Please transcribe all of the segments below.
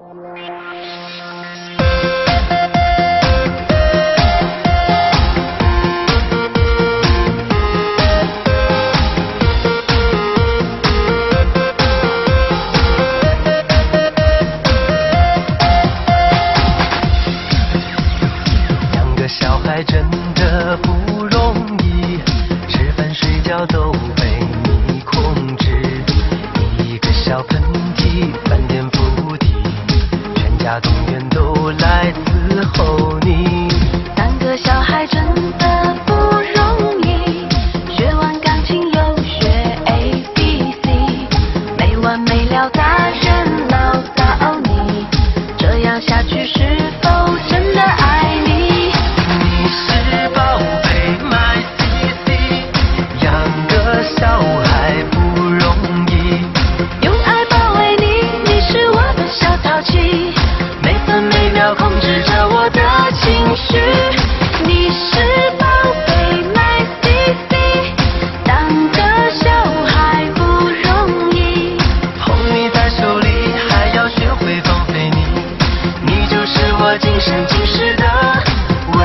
养个小孩真的不容易，吃饭睡觉都被你控制。一个小喷嚏，翻天覆地，全家动员都来伺候你。 当个小孩真的不容易，学完钢琴又学 ABC， 没完没了大人唠叨你，这样下去是否真的爱你？ 你是宝贝 My CC， 养个小孩不容易， 用爱包围你，你是我的小淘气， 每分每秒控制着我的情绪。 你是宝贝 My CC， 当个小孩不容易， 捧你在手里，还要学会放飞你，你就是我今生今世的唯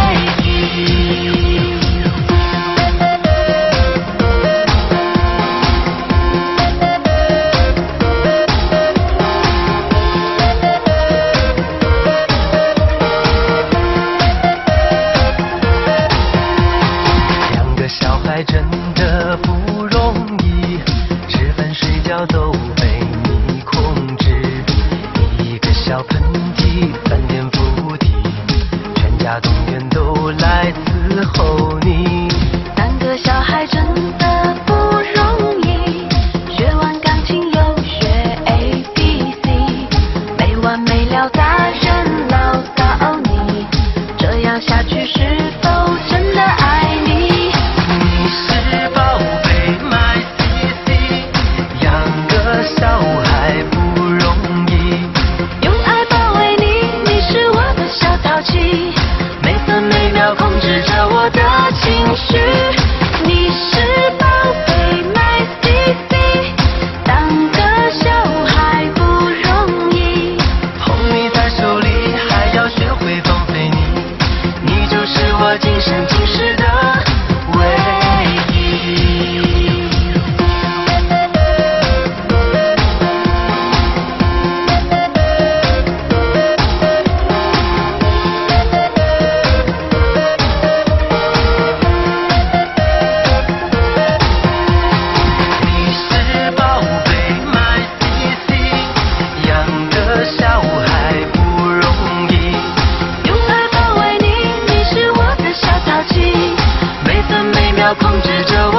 一。养个小孩真的不容易，吃饭睡觉都被你控制。一个小喷嚏，翻天覆地，全家动员都来伺候你。 当个小孩真的不容易，学完钢琴又学 ABC， 没完没了大人唠叨你，这样下去是否真的爱你？ 你是宝贝 My CC， 养个小孩不容易， 用爱包围你，你是我的小淘气， 每分每秒控制着我的情绪。 你是宝贝 My CC， 当个小孩不容易， 捧你在手里，还要学会放飞你，你就是我今生今世的唯一。你是宝贝 My CC， 养个小孩不容易， 用爱包围你，你是我的小淘气， 每分每秒控制着我